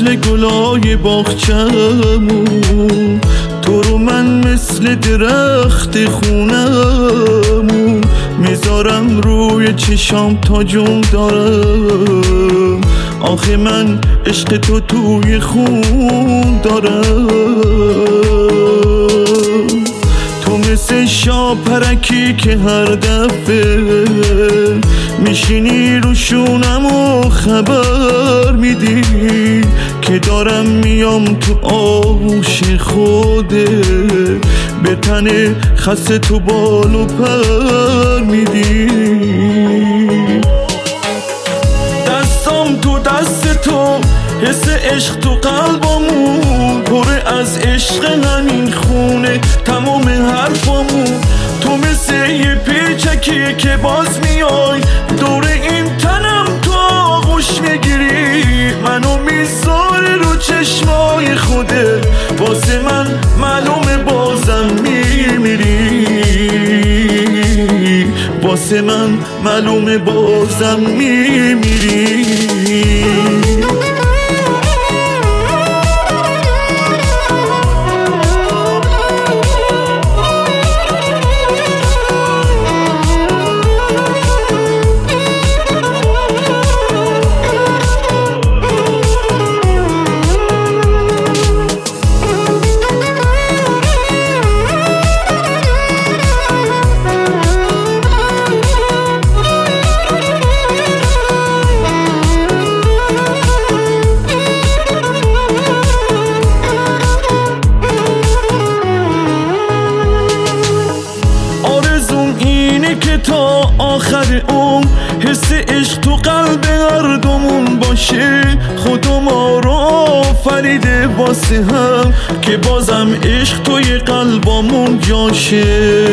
مثل گلای باغچه‌مون، تو رو من مثل درخت خونمون میذارم روی چشام تا جون دارم. آخه من عشق تو توی خون دارم. تو مثل شاپرکی که هر دفعه میشینی رو شونم و خبر میدی که دارم میام تو آغوش خوده، به تن خسته تو بال و پر میدی. دستام تو دست تو، حس عشق تو قلبمون، پر از عشق همین خونه تمام حرفمون. تو مثل یه پیچکی که باز میای دور این تنم، تو آغوش میگیری منو میذاری رو چشمای خوده. واسه من معلومه بازم میمیری، واسه من معلومه بازم میمیری. که تا آخر عمر حس عشق تو قلب هر دومون باشه. خدا ما رو آفریده واسه هم که بازم عشق توی قلبامون جاشه،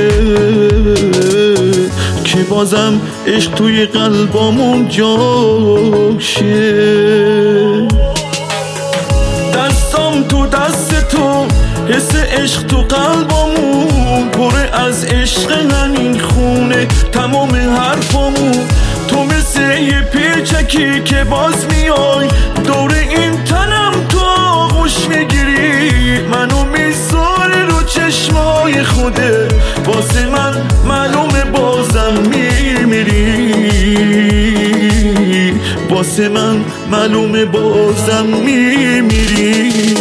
که بازم عشق توی قلبامون جاشه. دستام تو دست تو، حس عشق تو قلبمون، پر از عشق همین خونه تمام حرفمون. تو مثل یه پیچکی که باز میای دور این تنم، تو آغوش میگیری منو میذاری رو چشمای خوده. واسه من معلومه بازم میمیری، واسه من معلومه بازم میمیری.